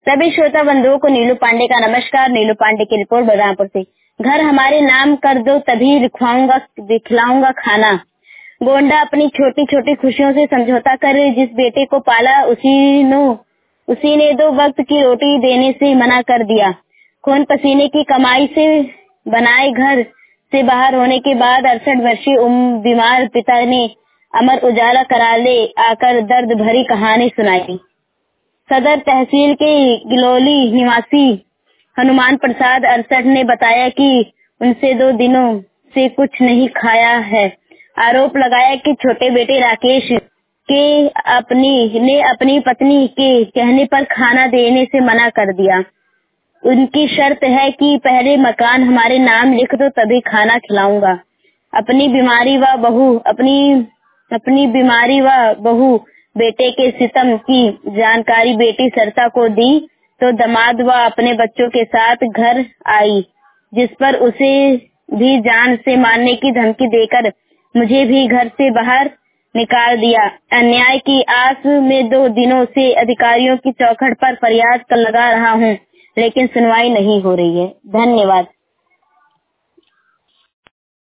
सभी श्रोता बंधुओं को नीलू पांडे का नमस्कार। नीलू पांडे की रिपोर्ट बलरामपुर से। घर हमारे नाम कर दो तभी दिखलाऊंगा खाना। गोंडा अपनी छोटी छोटी खुशियों से समझौता कर जिस बेटे को पाला उसी ने 2 वक्त की रोटी देने से मना कर दिया। खून पसीने की कमाई से बनाए घर से बाहर होने के बाद 68 वर्षीय बीमार पिता ने अमर उजाला कराले आकर दर्द भरी कहानी सुनाई। सदर तहसील के गिलौली निवासी हनुमान प्रसाद 68 ने बताया कि उनसे 2 दिनों से कुछ नहीं खाया है। आरोप लगाया कि छोटे बेटे राकेश के अपनी पत्नी के कहने पर खाना देने से मना कर दिया। उनकी शर्त है कि पहले मकान हमारे नाम लिख दो तभी खाना खिलाऊंगा। अपनी बीमारी व बहू बेटे के सितम की जानकारी बेटी सरिता को दी तो दामाद व अपने बच्चों के साथ घर आई, जिस पर उसे भी जान से मारने की धमकी देकर मुझे भी घर से बाहर निकाल दिया। अन्याय की आस में 2 दिनों से अधिकारियों की चौखट पर फरियाद लगा रहा हूँ, लेकिन सुनवाई नहीं हो रही है। धन्यवाद।